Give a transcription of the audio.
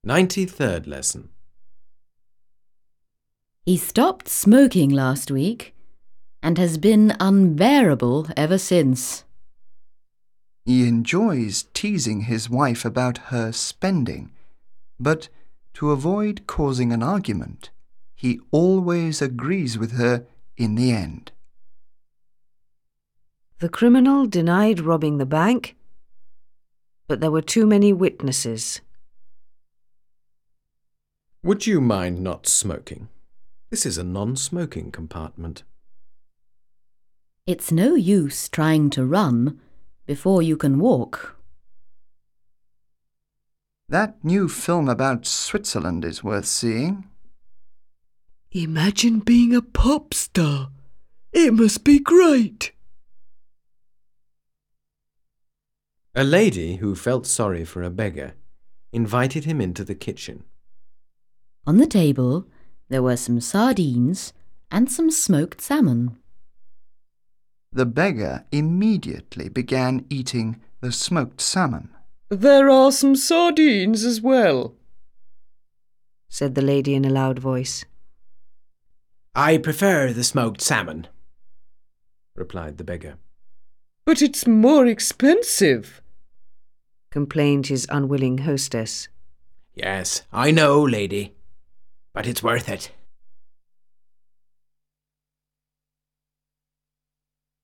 93rd lesson. He stopped smoking last week and has been unbearable ever since. He enjoys teasing his wife about her spending, but to avoid causing an argument, he always agrees with her in the end. The criminal denied robbing the bank, but there were too many witnesses. Would you mind not smoking? This is a non-smoking compartment. It's no use trying to run before you can walk. That new film about Switzerland is worth seeing. Imagine being a pop star. It must be great. A lady who felt sorry for a beggar invited him into the kitchen. On the table, there were some sardines and some smoked salmon. The beggar immediately began eating the smoked salmon. There are some sardines as well, said the lady in a loud voice. I prefer the smoked salmon, replied the beggar. But it's more expensive, complained his unwilling hostess. Yes, I know, lady, but it's worth it.